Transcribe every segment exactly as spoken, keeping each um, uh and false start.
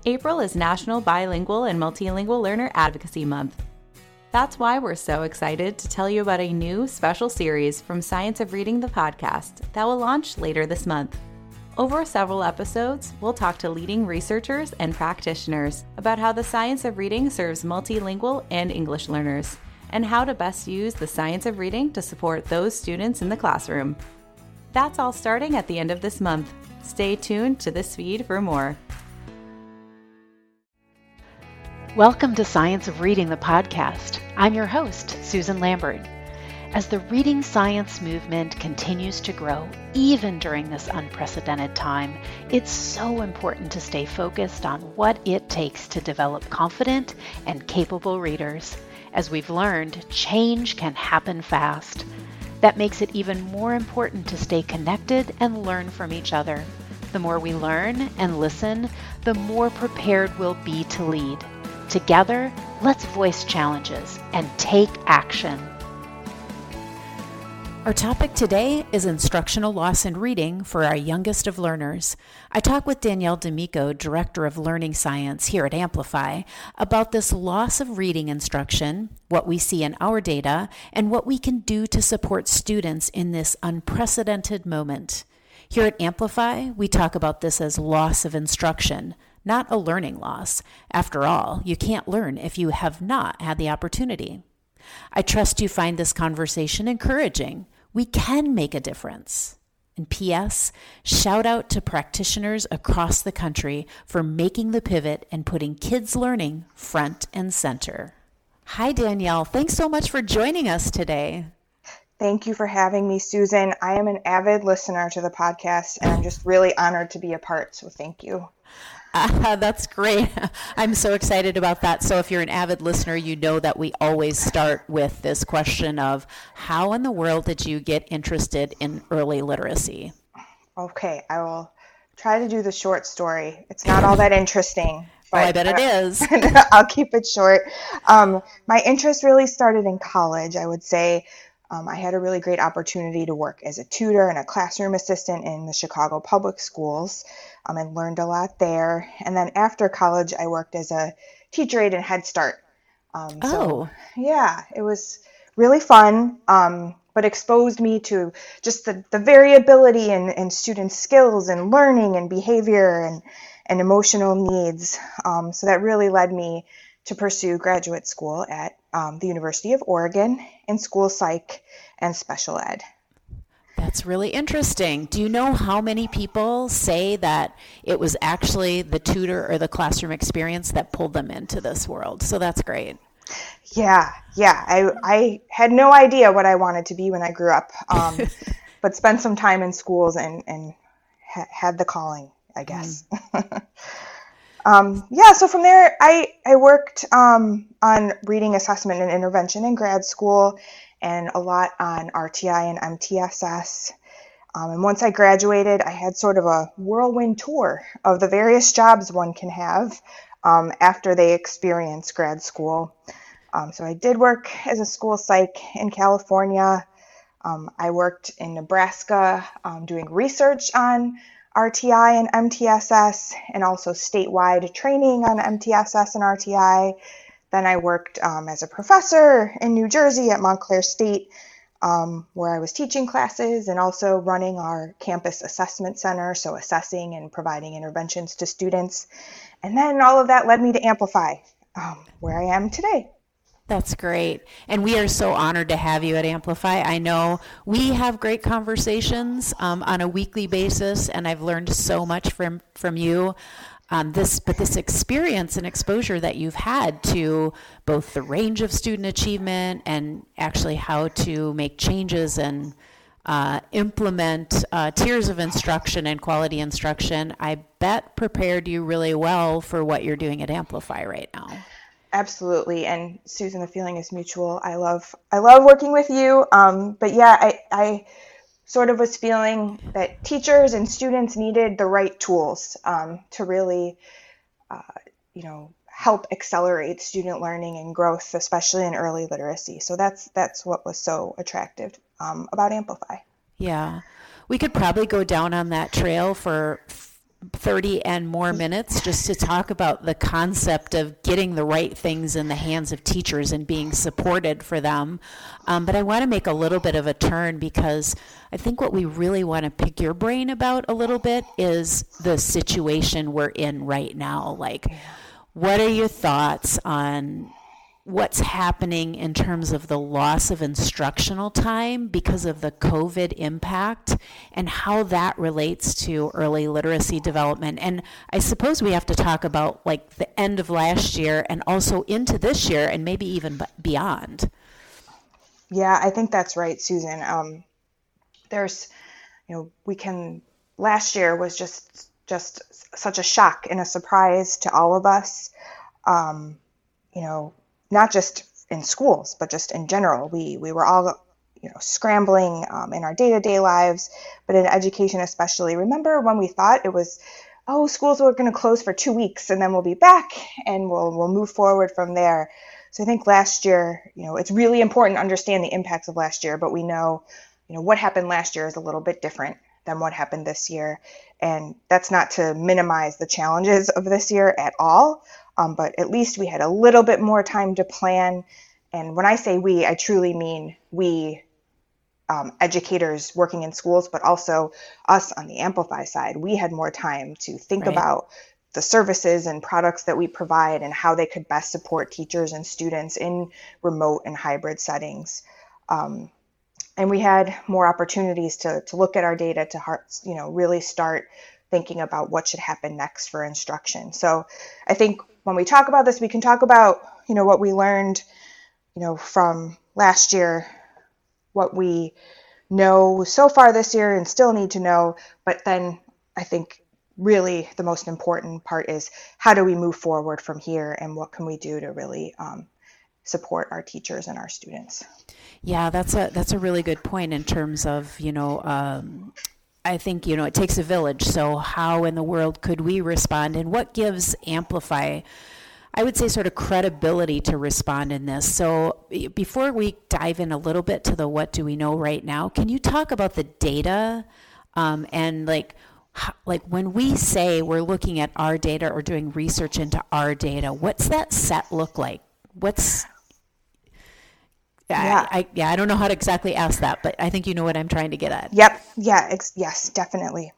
April is National Bilingual and Multilingual Learner Advocacy Month. That's why we're so excited to tell you about a new special series from Science of Reading, the podcast, that will launch later this month. Over several episodes, we'll talk to leading researchers and practitioners about how the science of reading serves multilingual and English learners, and how to best use the science of reading to support those students in the classroom. That's all starting at the end of this month. Stay tuned to this feed for more. Welcome to Science of Reading, the podcast. I'm your host, Susan Lambert. As the reading science movement continues to grow, even during this unprecedented time, it's so important to stay focused on what it takes to develop confident and capable readers. As we've learned, change can happen fast. That makes it even more important to stay connected and learn from each other. The more we learn and listen, the more prepared we'll be to lead. Together, let's voice challenges and take action. Our topic today is instructional loss in reading for our youngest of learners. I talk with Danielle D'Amico, Director of Learning Science here at Amplify, about this loss of reading instruction, what we see in our data, and what we can do to support students in this unprecedented moment. Here at Amplify, we talk about this as loss of instruction, not a learning loss. After all, you can't learn if you have not had the opportunity. I trust you find this conversation encouraging. We can make a difference. And P S, shout out to practitioners across the country for making the pivot and putting kids' learning front and center. Hi, Danielle. Thanks so much for joining us today. Thank you for having me, Susan. I am an avid listener to the podcast, and I'm just really honored to be a part, so thank you. Uh, that's great. I'm so excited about that. So if you're an avid listener, you know that we always start with this question of how in the world did you get interested in early literacy? Okay, I will try to do the short story. It's not all that interesting. But oh, I bet it is. I'll keep it short. Um, my interest really started in college, I would say. Um, I had a really great opportunity to work as a tutor and a classroom assistant in the Chicago public schools. Um, and learned a lot there. And then after college, I worked as a teacher aide in Head Start. Um, oh. So, yeah, it was really fun, um, but exposed me to just the, the variability in, in student skills and learning and behavior and, and emotional needs. Um, so that really led me to pursue graduate school at um, the University of Oregon in school psych and special ed. That's really interesting. Do you know how many people say that it was actually the tutor or the classroom experience that pulled them into this world? So that's great. Yeah, yeah. I, I had no idea what I wanted to be when I grew up, um, but spent some time in schools and, and ha- had the calling, I guess. Mm. um, yeah, so from there, I, I worked um, on reading assessment and intervention in grad school, and a lot on R T I and M T S S. Um, and once I graduated, I had sort of a whirlwind tour of the various jobs one can have um, after they experience grad school. Um, so I did work as a school psych in California. Um, I worked in Nebraska um, doing research on R T I and M T S S, and also statewide training on M T S S and R T I. Then I worked um, as a professor in New Jersey at Montclair State, um, where I was teaching classes and also running our campus assessment center, so assessing and providing interventions to students. And then all of that led me to Amplify, um, where I am today. That's great. And we are so honored to have you at Amplify. I know we have great conversations um, on a weekly basis, and I've learned so much from, from you. Um, this, but this experience and exposure that you've had to both the range of student achievement and actually how to make changes and uh, implement uh, tiers of instruction and quality instruction, I bet prepared you really well for what you're doing at Amplify right now. Absolutely. And Susan, the feeling is mutual. I love, I love working with you. Um, but yeah, I, I sort of was feeling that teachers and students needed the right tools um, to really, uh, you know, help accelerate student learning and growth, especially in early literacy. So that's that's what was so attractive um, about Amplify. Yeah, we could probably go down on that trail for thirty and more minutes just to talk about the concept of getting the right things in the hands of teachers and being supported for them. Um, but I want to make a little bit of a turn, because I think what we really want to pick your brain about a little bit is the situation we're in right now. Like, what are your thoughts on what's happening in terms of the loss of instructional time because of the COVID impact, and how that relates to early literacy development? And I suppose we have to talk about like the end of last year and also into this year and maybe even beyond. Yeah, I think that's right, Susan. Um, there's, you know, we can, last year was just, just such a shock and a surprise to all of us. Um, you know, not just in schools, but just in general. We we were all, you know, scrambling um, in our day-to-day lives, but in education especially. Remember when we thought it was, oh, schools were going to close for two weeks and then we'll be back and we'll we'll move forward from there. So I think last year, you know, it's really important to understand the impacts of last year, but we know, you know, what happened last year is a little bit different than what happened this year. And that's not to minimize the challenges of this year at all. Um, but at least we had a little bit more time to plan. And when I say we, I truly mean we, um, educators working in schools, but also us on the Amplify side. We had more time to think Right. about the services and products that we provide and how they could best support teachers and students in remote and hybrid settings. Um, and we had more opportunities to, to look at our data, to heart, you know, really start thinking about what should happen next for instruction. So I think when we talk about this, we can talk about, you know, what we learned, you know, from last year, what we know so far this year and still need to know. But then I think really the most important part is, how do we move forward from here, and what can we do to really um, support our teachers and our students? Yeah, that's a that's a really good point in terms of, you know, um, I think, you know, it takes a village. So how in the world could we respond, and what gives Amplify, I would say, sort of credibility to respond in this? So before we dive in a little bit to the what do we know right now, can you talk about the data um, and like, how, like when we say we're looking at our data or doing research into our data, what's that set look like? What's Yeah. I, I, yeah, I don't know how to exactly ask that, but I think you know what I'm trying to get at. Yep. Yeah. Ex- yes, definitely.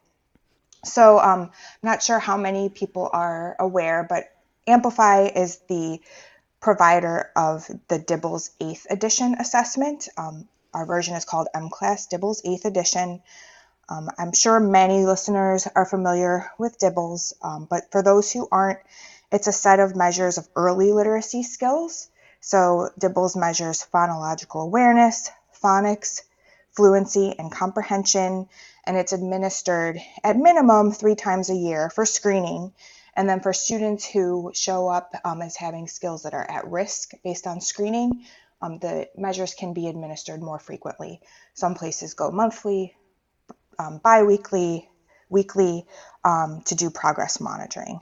So um, I'm not sure how many people are aware, but Amplify is the provider of the DIBELS eighth edition assessment. Um, our version is called M-Class DIBELS eighth edition. Um, I'm sure many listeners are familiar with DIBELS, um, but for those who aren't, it's a set of measures of early literacy skills. So DIBELS measures phonological awareness, phonics, fluency, and comprehension, and it's administered at minimum three times a year for screening. And then for students who show up um, as having skills that are at risk based on screening, um, the measures can be administered more frequently. Some places go monthly, um, bi-weekly, weekly, um, to do progress monitoring.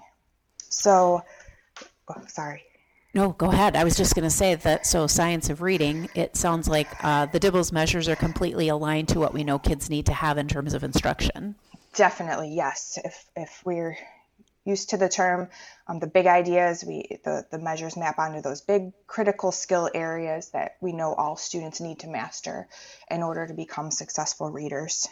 So, oh, sorry. No, go ahead. I was just going to say that, so Science of Reading, it sounds like uh, the DIBELS measures are completely aligned to what we know kids need to have in terms of instruction. Definitely, yes. If if we're used to the term, um, the big ideas, we the, the measures map onto those big critical skill areas that we know all students need to master in order to become successful readers.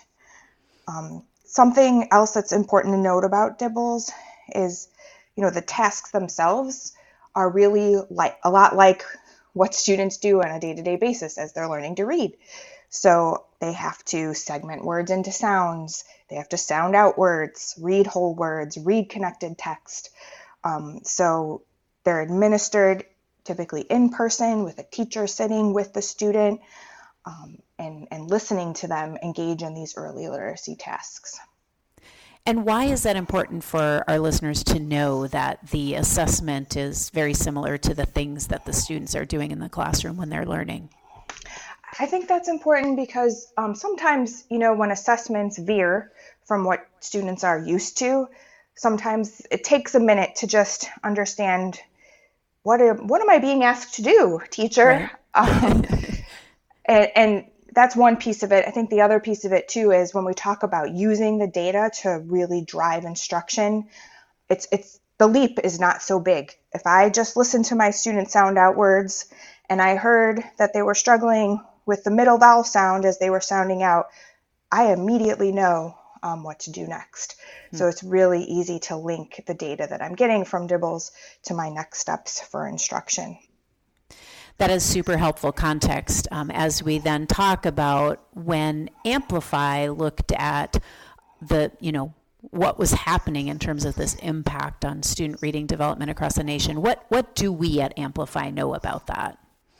Um, something else that's important to note about DIBELS is, you know, the tasks themselves are really like a lot like what students do on a day-to-day basis as they're learning to read. So they have to segment words into sounds. They have to sound out words, read whole words, read connected text. Um, so they're administered typically in person with a teacher sitting with the student um, and, and listening to them engage in these early literacy tasks. And why is that important for our listeners to know that the assessment is very similar to the things that the students are doing in the classroom when they're learning? I think that's important because um, sometimes, you know, when assessments veer from what students are used to, sometimes it takes a minute to just understand, what am, what am I being asked to do, teacher? Right. um, and, and that's one piece of it. I think the other piece of it too is when we talk about using the data to really drive instruction, it's it's the leap is not so big. If I just listened to my students sound out words and I heard that they were struggling with the middle vowel sound as they were sounding out, I immediately know um, what to do next. Hmm. So it's really easy to link the data that I'm getting from DIBELS to my next steps for instruction. That is super helpful context um, as we then talk about when Amplify looked at the, you know, what was happening in terms of this impact on student reading development across the nation. What what do we at Amplify know about that?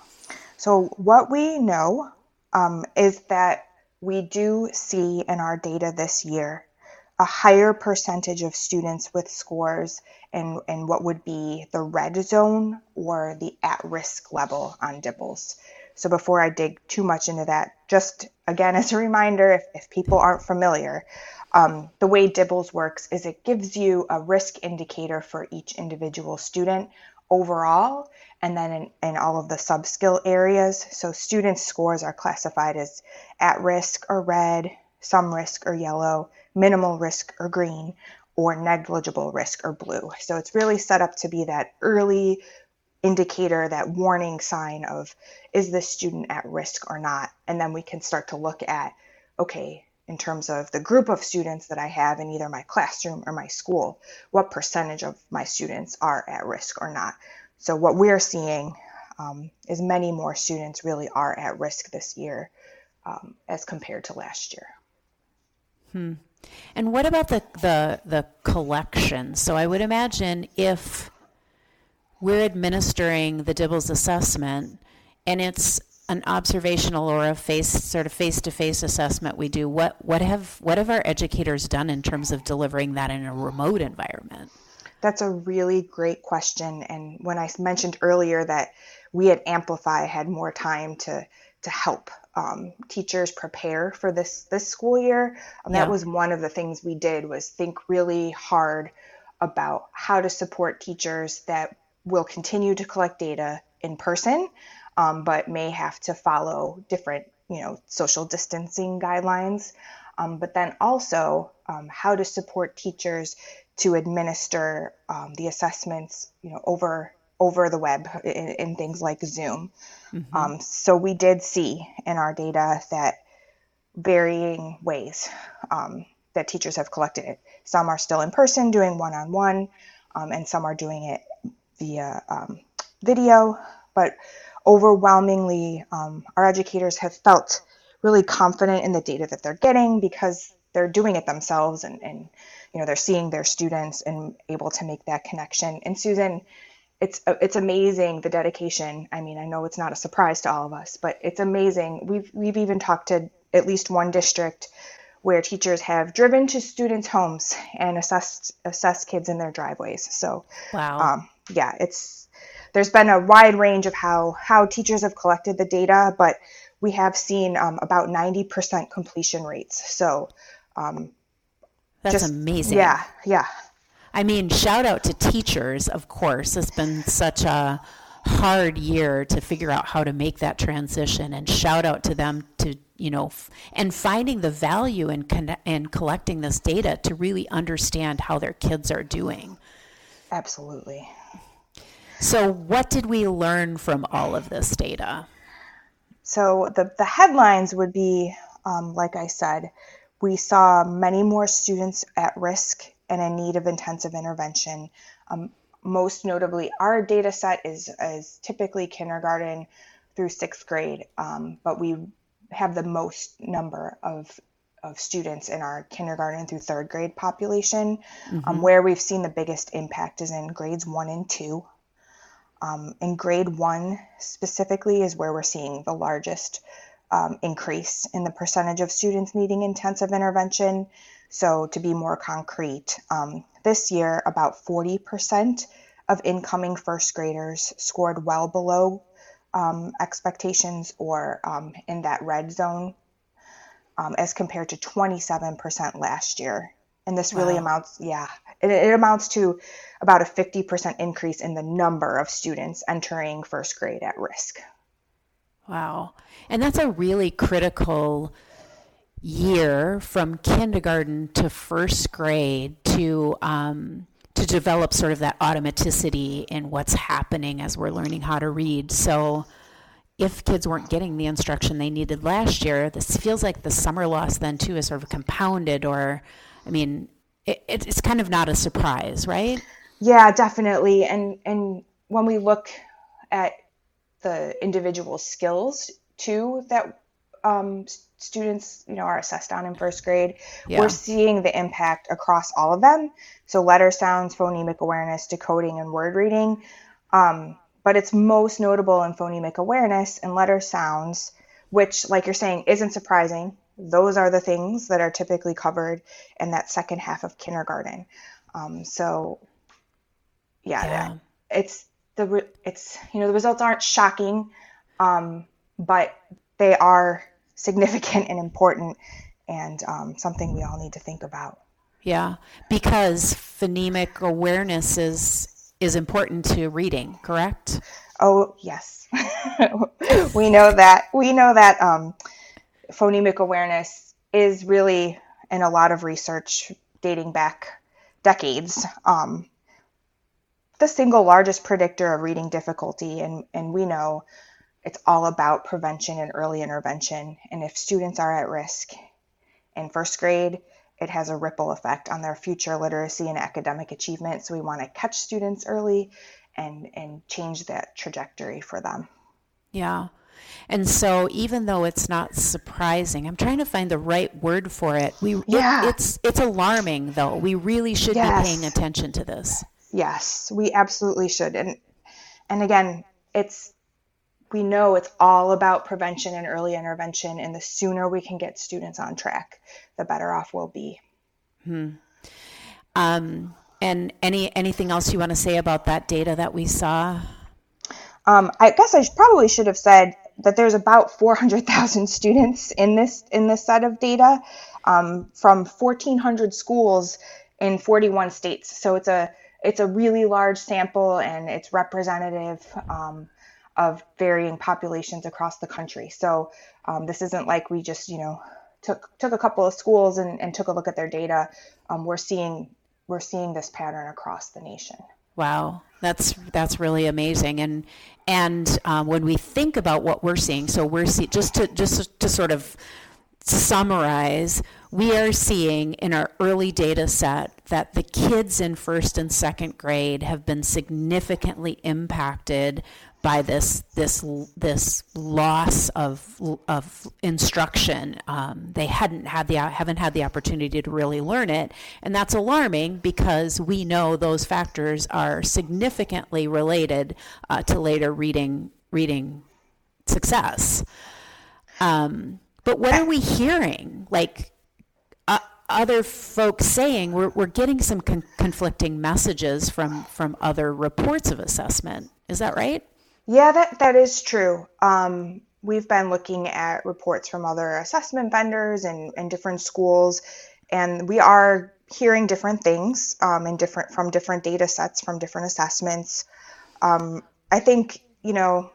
So what we know um, is that we do see in our data this year a higher percentage of students with scores in, in what would be the red zone or the at-risk level on DIBELS. So before I dig too much into that, just again as a reminder, if, if people aren't familiar, um, the way DIBELS works is it gives you a risk indicator for each individual student overall, and then in, in all of the sub-skill areas. So students' scores are classified as at risk or red, some risk or yellow, minimal risk or green, or negligible risk or blue. So it's really set up to be that early indicator, that warning sign of, is this student at risk or not? And then we can start to look at, okay, in terms of the group of students that I have in either my classroom or my school, what percentage of my students are at risk or not? So what we're seeing um, is many more students really are at risk this year um, as compared to last year. Hmm. And what about the, the the collection? So I would imagine if we're administering the DIBELS assessment and it's an observational or a face sort of face-to-face assessment we do, what what have what have our educators done in terms of delivering that in a remote environment? That's a really great question. And when I mentioned earlier that we at Amplify had more time to to help um, teachers prepare for this this school year, um, that yeah. was one of the things we did, was think really hard about how to support teachers that will continue to collect data in person, um, but may have to follow different, you know, social distancing guidelines. Um, but then also um, how to support teachers to administer um, the assessments, you know, over over the web in, in things like Zoom. Mm-hmm. Um, so we did see in our data that varying ways um, that teachers have collected it. Some are still in person doing one-on-one, um, and some are doing it via um, video. But overwhelmingly, um, our educators have felt really confident in the data that they're getting because they're doing it themselves, and, and you know, they're seeing their students and able to make that connection. And Susan, it's it's amazing, the dedication. I mean, I know it's not a surprise to all of us, but it's amazing. We've we've even talked to at least one district where teachers have driven to students' homes and assessed assessed kids in their driveways. So, wow, um, yeah, it's there's been a wide range of how how teachers have collected the data, but we have seen um, about ninety percent completion rates. So, um, that's just, amazing. Yeah, yeah. I mean, shout out to teachers, of course. It's been such a hard year to figure out how to make that transition, and shout out to them to, you know, f- and finding the value in con- in collecting this data to really understand how their kids are doing. Absolutely. So what did we learn from all of this data? So the, the headlines would be, um, like I said, we saw many more students at risk and in need of intensive intervention. Um, most notably, our data set is, is typically kindergarten through sixth grade, um, but we have the most number of, of students in our kindergarten through third grade population. Mm-hmm. Um, where we've seen the biggest impact is in grades one and two. Um, in grade one specifically is where we're seeing the largest um, increase in the percentage of students needing intensive intervention. So to be more concrete, um, this year about forty percent of incoming first graders scored well below um, expectations or um, in that red zone, um, as compared to twenty-seven percent last year. And this really wow. amounts, yeah, it, it amounts to about a fifty percent increase in the number of students entering first grade at risk. Wow. And that's a really critical year from kindergarten to first grade to um, to develop sort of that automaticity in what's happening as we're learning how to read. So if kids weren't getting the instruction they needed last year, this feels like the summer loss then too is sort of compounded, or, I mean, it, it's kind of not a surprise, right? Yeah, definitely. And and when we look at the individual skills too that um, students, you know, are assessed on in first grade, Yeah. we're seeing the impact across all of them. So letter sounds, phonemic awareness, decoding, and word reading. Um, but it's most notable in phonemic awareness and letter sounds, which, like you're saying, isn't surprising. Those are the things that are typically covered in that second half of kindergarten. Um, so, yeah, Yeah. it's the re- it's you know the results aren't shocking, um, but they are significant and important, and um, something we all need to think about. Yeah, because phonemic awareness is is important to reading, correct? Oh, yes. we know that. We know that um, phonemic awareness is really, in a lot of research dating back decades, um, the single largest predictor of reading difficulty. And, and we know it's all about prevention and early intervention. And if students are at risk in first grade, it has a ripple effect on their future literacy and academic achievement. So we want to catch students early and, and change that trajectory for them. Yeah. And so even though it's not surprising, I'm trying to find the right word for it. We Yeah. it, it's it's alarming though. We really should Yes. be paying attention to this. Yes, we absolutely should. And and again, it's we know it's all about prevention and early intervention, and the sooner we can get students on track, the better off we'll be. Hmm. Um, and any anything else you want to say about that data that we saw? Um, I guess I probably should have said that there's about four hundred thousand students in this in this set of data um, from fourteen hundred schools in forty-one states. So it's a it's a really large sample, and it's representative um, of varying populations across the country. So um, this isn't like we just, you know, took took a couple of schools and, and took a look at their data. Um, we're seeing we're seeing this pattern across the nation. Wow, that's that's really amazing. And and um, when we think about what we're seeing, so we're see just to just to sort of summarize, we are seeing in our early data set that the kids in first and second grade have been significantly impacted by this this this loss of of instruction. Um, they hadn't had the haven't had the opportunity to really learn it, and that's alarming because we know those factors are significantly related uh, to later reading reading success. Um, but what are we hearing? Like uh, other folks saying, we're we're getting some con- conflicting messages from from other reports of assessment. Is that right? Yeah, that, that is true. Um, we've been looking at reports from other assessment vendors and, and different schools, and we are hearing different things um, in different from different data sets, from different assessments. Um, I think, you know,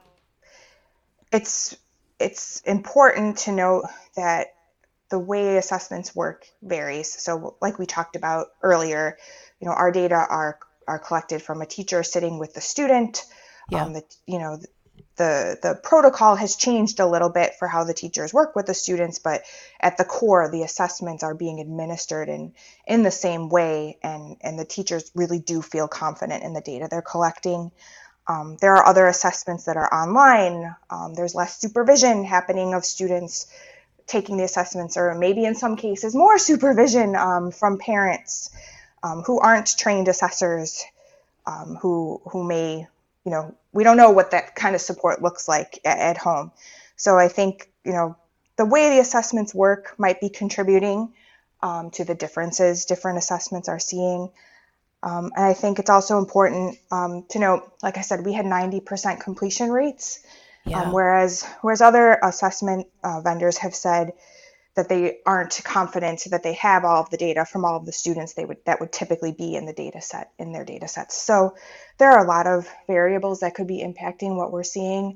it's it's important to note that the way assessments work varies. So like we talked about earlier, you know, our data are are collected from a teacher sitting with the student. Yeah. Um, the, you know, the the protocol has changed a little bit for how the teachers work with the students, but at the core, the assessments are being administered in in the same way, and and the teachers really do feel confident in the data they're collecting. Um, there are other assessments that are online. Um, there's less supervision happening of students taking the assessments, or maybe in some cases more supervision um, from parents um, who aren't trained assessors, um, who who may you know, we don't know what that kind of support looks like at, at home. So I think, you know, the way the assessments work might be contributing um, to the differences different assessments are seeing. Um, and I think it's also important um, to note, like I said, we had ninety percent completion rates, Yeah. um, whereas whereas other assessment uh, vendors have said that they aren't confident that they have all of the data from all of the students they would that would typically be in the data set in their data sets. So there are a lot of variables that could be impacting what we're seeing.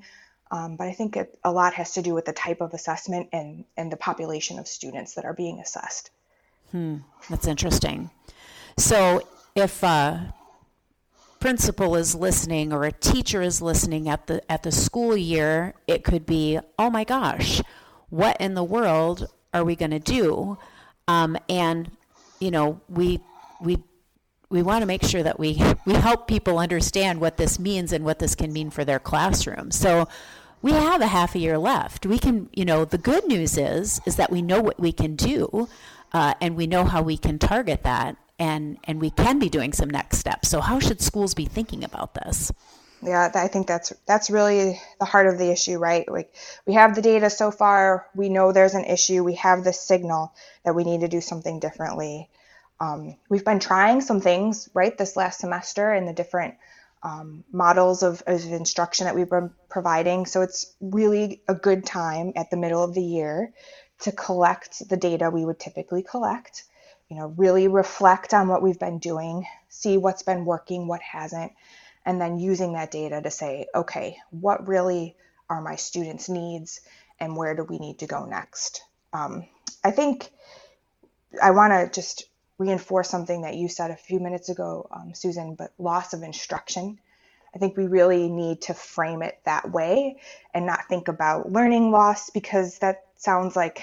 Um, but I think it, a lot has to do with the type of assessment and, and the population of students that are being assessed. Hmm, that's interesting. So if a principal is listening or a teacher is listening at the at the school year, it could be, oh my gosh, what in the world are we going to do? Um, and you know, we we we want to make sure that we we help people understand what this means and what this can mean for their classroom. So we have a half a year left. We can, you know, the good news is is that we know what we can do, uh, and we know how we can target that. And, and we can be doing some next steps. So how should schools be thinking about this? Yeah, I think that's that's really the heart of the issue, right? Like, we have the data so far. We know there's an issue. We have this signal that we need to do something differently. Um, we've been trying some things, right, this last semester in the different um, models of, of instruction that we've been providing. So it's really a good time at the middle of the year to collect the data we would typically collect. You know, really reflect on what we've been doing, see what's been working, what hasn't, and then using that data to say, okay, what really are my students' needs and where do we need to go next? Um, I think I want to just reinforce something that you said a few minutes ago, um, Susan, but loss of instruction. I think we really need to frame it that way and not think about learning loss, because that sounds like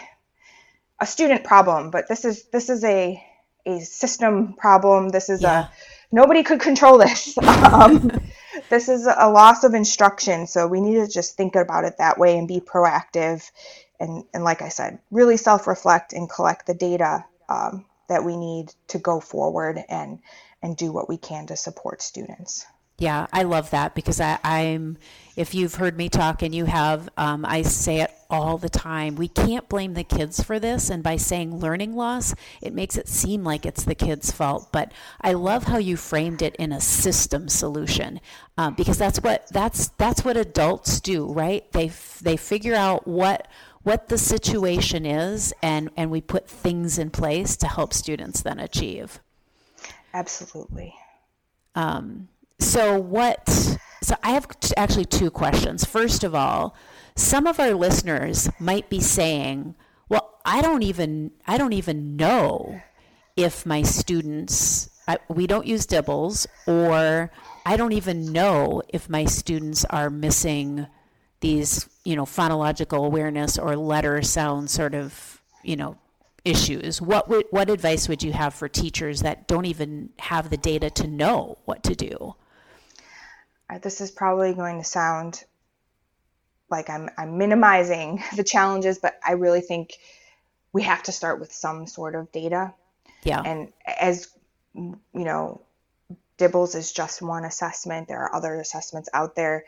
a student problem, but this is this is a a system problem. This is yeah. a nobody could control this. um, this is a loss of instruction, so we need to just think about it that way and be proactive. And and like I said, really self-reflect and collect the data um, that we need to go forward and and do what we can to support students. Yeah, I love that, because I, I'm, if you've heard me talk, and you have, um, I say it all the time, we can't blame the kids for this. And by saying learning loss, it makes it seem like it's the kids' fault. But I love how you framed it in a system solution, um, because that's what that's that's what adults do, right? They they figure out what what the situation is, and, and we put things in place to help students then achieve. Absolutely. Um, So what, so I have actually two questions. First of all, some of our listeners might be saying, well, I don't even, I don't even know if my students, I, we don't use DIBELS, or I don't even know if my students are missing these, you know, phonological awareness or letter sound sort of, you know, issues. What would, what advice would you have for teachers that don't even have the data to know what to do? This is probably going to sound like I'm I'm minimizing the challenges, but I really think we have to start with some sort of data. Yeah. And as you know, DIBELS is just one assessment. There are other assessments out there.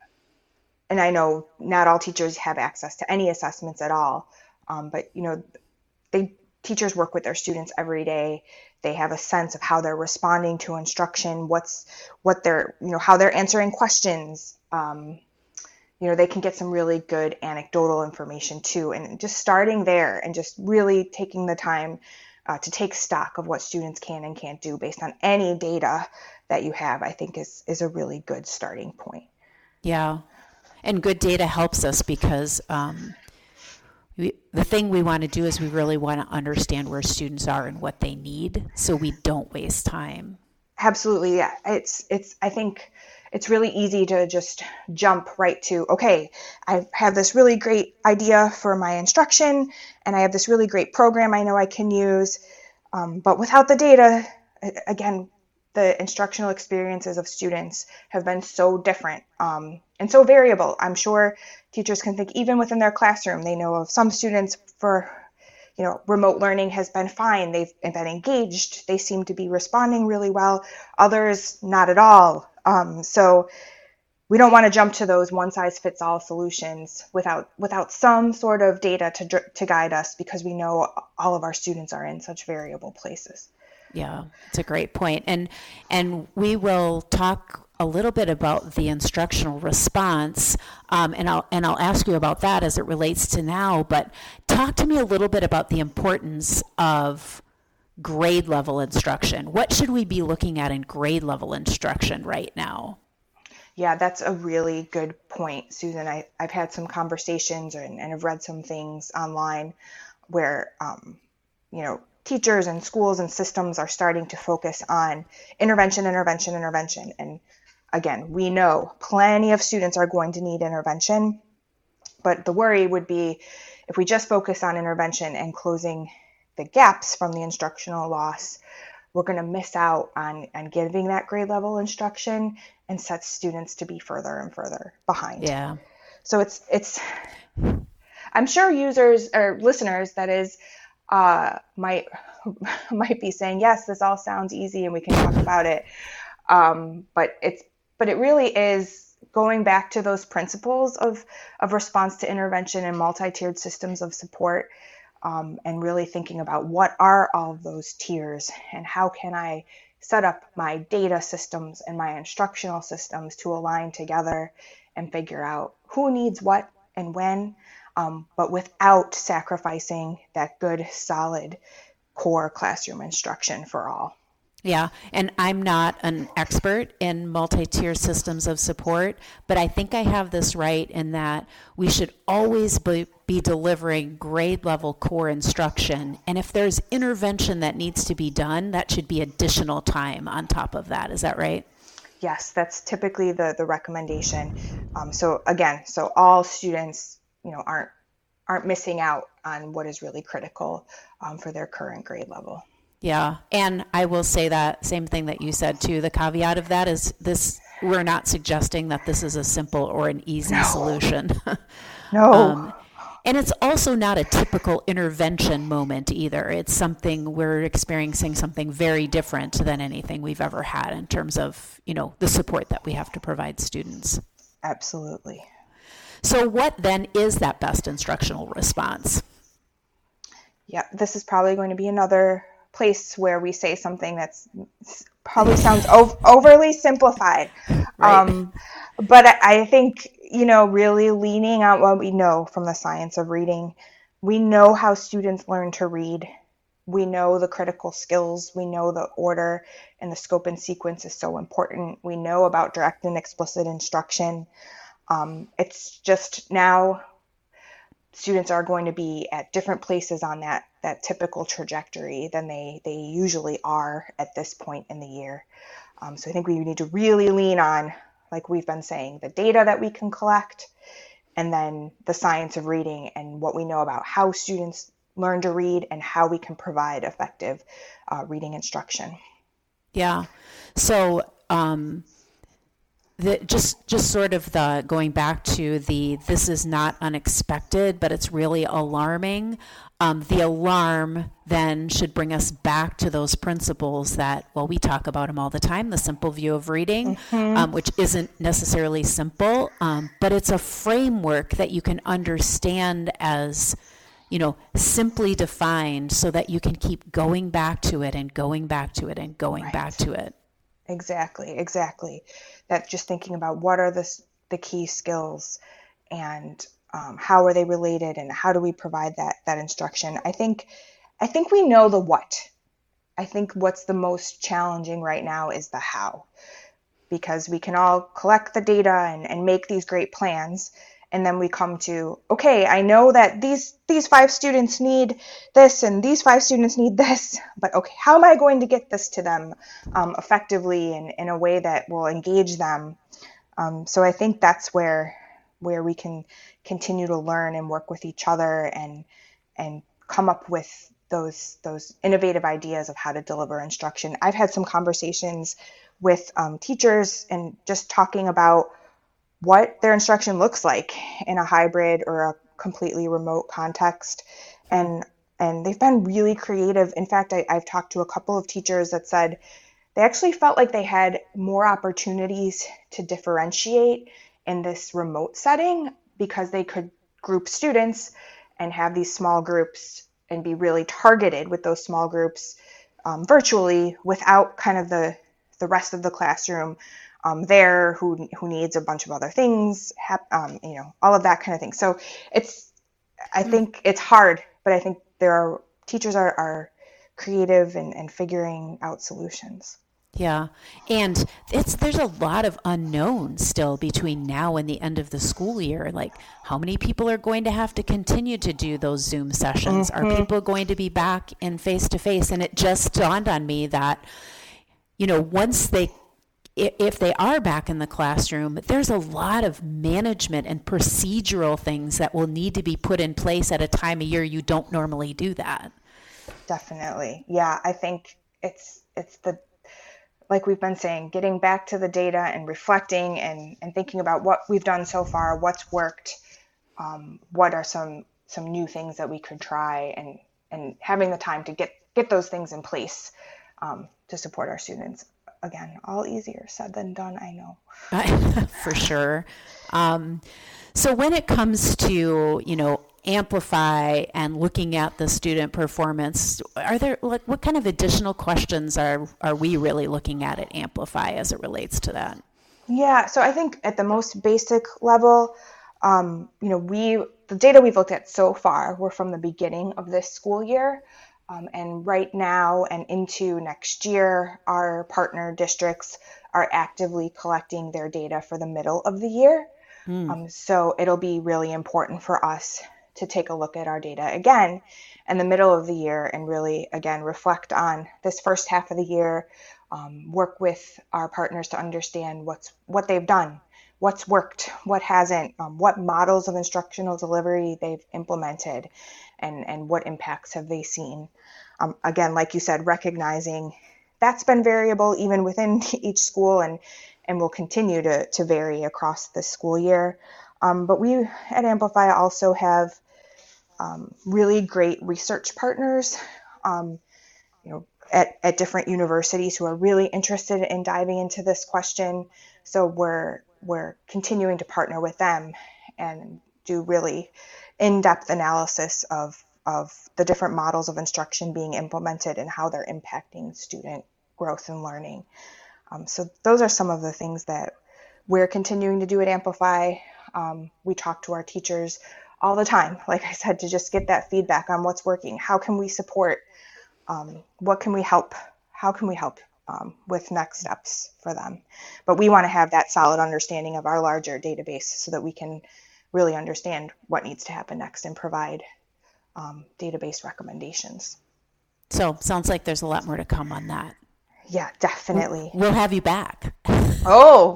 And I know not all teachers have access to any assessments at all. Um, but you know, they teachers work with their students every day. They have a sense of how they're responding to instruction, what's what they're, you know, how they're answering questions. Um, you know, they can get some really good anecdotal information too. And just starting there and just really taking the time uh, to take stock of what students can and can't do based on any data that you have, I think is, is a really good starting point. Yeah. And good data helps us because um, we, the thing we want to do is we really want to understand where students are and what they need, so we don't waste time. Absolutely. Yeah. It's, it's, I think it's really easy to just jump right to, okay, I have this really great idea for my instruction and I have this really great program I know I can use. Um, but without the data, again, the instructional experiences of students have been so different um, and so variable. I'm sure teachers can think even within their classroom, they know of some students for, you know, remote learning has been fine. They've been engaged. They seem to be responding really well. Others, not at all. Um, so we don't want to jump to those one size fits all solutions without without some sort of data to to guide us, because we know all of our students are in such variable places. Yeah, it's a great point. And and we will talk a little bit about the instructional response, um, and I'll and I'll ask you about that as it relates to now. But talk to me a little bit about the importance of grade level instruction. What should we be looking at in grade level instruction right now? Yeah, that's a really good point, Susan. I, I've had some conversations and, and have read some things online where, um, you know, teachers and schools and systems are starting to focus on intervention, intervention, intervention. And again, we know plenty of students are going to need intervention, but the worry would be if we just focus on intervention and closing the gaps from the instructional loss, we're going to miss out on, on giving that grade level instruction and set students to be further and further behind. Yeah. So it's, it's, I'm sure users or listeners, that is, uh, might, might be saying, yes, this all sounds easy and we can talk about it. Um, but it's, but it really is going back to those principles of, of response to intervention and multi-tiered systems of support. Um, and really thinking about what are all of those tiers and how can I set up my data systems and my instructional systems to align together and figure out who needs what and when, um, but without sacrificing that good, solid core classroom instruction for all. Yeah, and I'm not an expert in multi-tier systems of support, but I think I have this right in that we should always be, be delivering grade level core instruction. And if there's intervention that needs to be done, that should be additional time on top of that. Is that right? Yes, that's typically the, the recommendation. Um, so again, so all students, you know, aren't aren't missing out on what is really critical um, for their current grade level. Yeah. And I will say that same thing that you said too. The caveat of that is this, we're not suggesting that this is a simple or an easy No. solution. No. um, and it's also not a typical intervention moment either. It's something we're experiencing something very different than anything we've ever had in terms of, you know, the support that we have to provide students. Absolutely. So what then is that best instructional response? Yeah, this is probably going to be another place where we say something that's probably sounds ov- overly simplified. Right. Um, but I, I think, you know, really leaning on what we know from the science of reading. We know how students learn to read. We know the critical skills. We know the order and the scope and sequence is so important. We know about direct and explicit instruction. Um, it's just now students are going to be at different places on that that typical trajectory than they, they usually are at this point in the year. Um, so I think we need to really lean on, like we've been saying, the data that we can collect, and then the science of reading and what we know about how students learn to read and how we can provide effective uh, reading instruction. Yeah. So um, the, just just sort of the going back to the this is not unexpected, but it's really alarming. Um, the alarm then should bring us back to those principles that, well, we talk about them all the time, the simple view of reading, mm-hmm. um, which isn't necessarily simple, um, but it's a framework that you can understand as, you know, simply defined so that you can keep going back to it and going back to it and going Right. back to it. Exactly, exactly. That just thinking about what are the, the key skills and um, how are they related and how do we provide that that instruction. I think I think we know the what. I think what's the most challenging right now is the how, because we can all collect the data and, and make these great plans. And then we come to, okay, I know that these these five students need this and these five students need this, but okay, how am I going to get this to them um, effectively and in a way that will engage them? Um, so I think that's where where we can continue to learn and work with each other and and come up with those those innovative ideas of how to deliver instruction. I've had some conversations with um, teachers and just talking about what their instruction looks like in a hybrid or a completely remote context. And and they've been really creative. In fact, I, I've talked to a couple of teachers that said they actually felt like they had more opportunities to differentiate in this remote setting because they could group students and have these small groups and be really targeted with those small groups um, virtually without kind of the, the rest of the classroom Um, there who who needs a bunch of other things, um, you know, all of that kind of thing. So it's, I think it's hard, but I think there are, teachers are, are creative and, and figuring out solutions. Yeah. And it's there's a lot of unknowns still between now and the end of the school year. Like, how many people are going to have to continue to do those Zoom sessions? Mm-hmm. Are people going to be back in face to face? And it just dawned on me that, you know, once they if they are back in the classroom, there's a lot of management and procedural things that will need to be put in place at a time of year you don't normally do that. Definitely. Yeah, I think it's it's the like we've been saying, getting back to the data and reflecting and, and thinking about what we've done so far, what's worked, um, what are some some new things that we could try, and and having the time to get get those things in place um, to support our students. Again, all easier said than done, I know. For sure. Um, so when it comes to, you know, Amplify and looking at the student performance, are there, like, what kind of additional questions are, are we really looking at at Amplify as it relates to that? Yeah, so I think at the most basic level, um, you know, we, the data we've looked at so far were from the beginning of this school year. Um, and right now and into next year, our partner districts are actively collecting their data for the middle of the year. Mm. Um, so it'll be really important for us to take a look at our data again in the middle of the year and really, again, reflect on this first half of the year, um, work with our partners to understand what's what they've done, what's worked, what hasn't, um, what models of instructional delivery they've implemented, and, and what impacts have they seen. Um, again, like you said, recognizing that's been variable even within each school and, and will continue to, to vary across the school year. Um, but we at Amplify also have um, really great research partners, um, you know, at, at different universities who are really interested in diving into this question. So we're we're continuing to partner with them and do really in-depth analysis of of the different models of instruction being implemented and how they're impacting student growth and learning. Um, so those are some of the things that we're continuing to do at Amplify. Um, we talk to our teachers all the time, like I said, to just get that feedback on what's working. How can we support? Um, what can we help? How can we help um, with next steps for them? But we want to have that solid understanding of our larger database so that we can really understand what needs to happen next and provide um, database recommendations. So sounds like there's a lot more to come on that. Yeah, definitely. We'll have you back. Oh.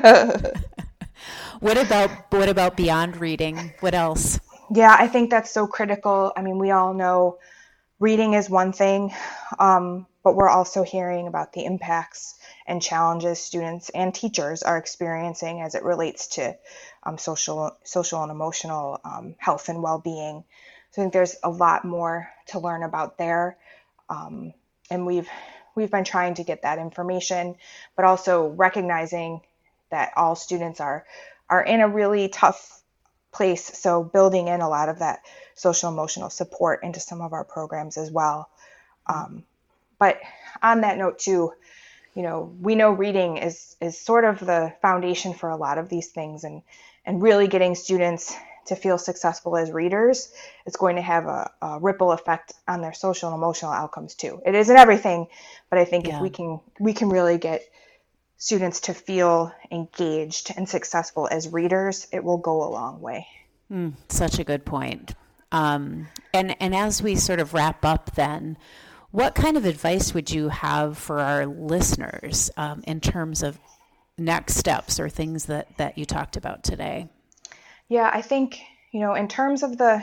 What about what about beyond reading? What else? Yeah, I think that's so critical. I mean, we all know reading is one thing, um, but we're also hearing about the impacts and challenges students and teachers are experiencing as it relates to um, social, social and emotional um, health and well-being. So I think there's a lot more to learn about there, um, and we've we've been trying to get that information, but also recognizing that all students are are in a really tough place. So building in a lot of that social emotional support into some of our programs as well. Um, but on that note too, you know, we know reading is is sort of the foundation for a lot of these things, and and really getting students to feel successful as readers is going to have a, a ripple effect on their social and emotional outcomes too. It isn't everything, but I think yeah. if we can we can really get students to feel engaged and successful as readers, it will go a long way. Mm, such a good point. Um, and, and as we sort of wrap up then, what kind of advice would you have for our listeners um, in terms of next steps or things that, that you talked about today? Yeah, I think, you know, in terms of the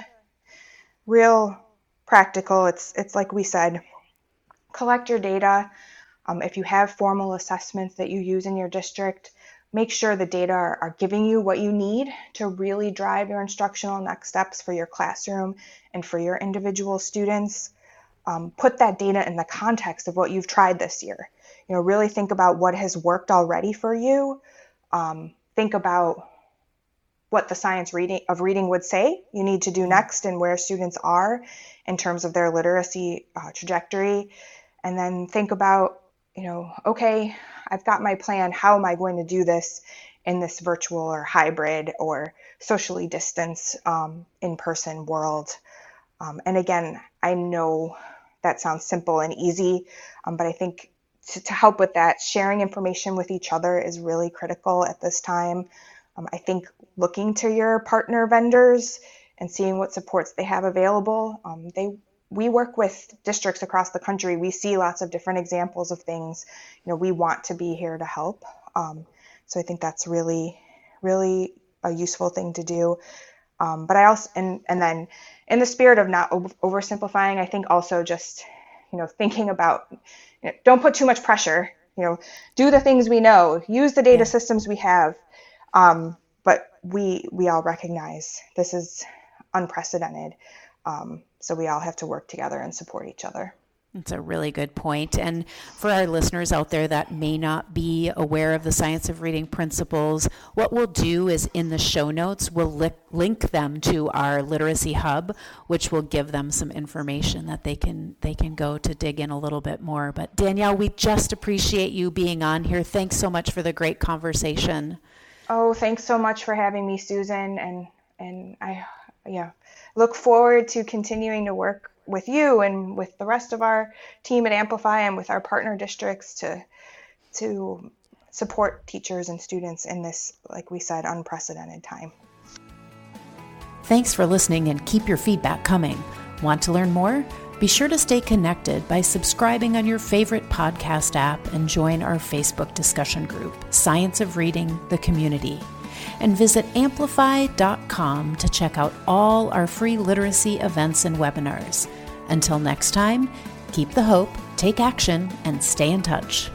real practical, it's it's like we said, collect your data. Um, if you have formal assessments that you use in your district, make sure the data are, are giving you what you need to really drive your instructional next steps for your classroom and for your individual students. Um, put that data in the context of what you've tried this year. You know, really think about what has worked already for you. Um, think about what the science reading of reading would say you need to do next and where students are in terms of their literacy uh, trajectory. And then think about, you know, okay, I've got my plan. How am I going to do this in this virtual or hybrid or socially distanced um, in-person world? Um, and again, I know that sounds simple and easy, um, but I think to, to help with that, sharing information with each other is really critical at this time. Um, I think looking to your partner vendors and seeing what supports they have available. Um, they we work with districts across the country. We see lots of different examples of things. You know, we want to be here to help. Um, so I think that's really, really a useful thing to do. Um, but I also, and, and then in the spirit of not over, oversimplifying, I think also just, you know, thinking about, you know, don't put too much pressure, you know, do the things we know, use the data systems we have. Um, but we, we all recognize this is unprecedented. Um, so we all have to work together and support each other. That's a really good point. And for our listeners out there that may not be aware of the Science of Reading principles, what we'll do is in the show notes, we'll li- link them to our literacy hub, which will give them some information that they can they can go to dig in a little bit more. But Danielle, we just appreciate you being on here. Thanks so much for the great conversation. Oh, thanks so much for having me, Susan. And, and I, yeah, look forward to continuing to work with you and with the rest of our team at Amplify and with our partner districts to to support teachers and students in this, like we said, unprecedented time. Thanks for listening and keep your feedback coming. Want to learn more? Be sure to stay connected by subscribing on your favorite podcast app and join our Facebook discussion group, Science of Reading, the Community. And visit amplify dot com to check out all our free literacy events and webinars. Until next time, keep the hope, take action, and stay in touch.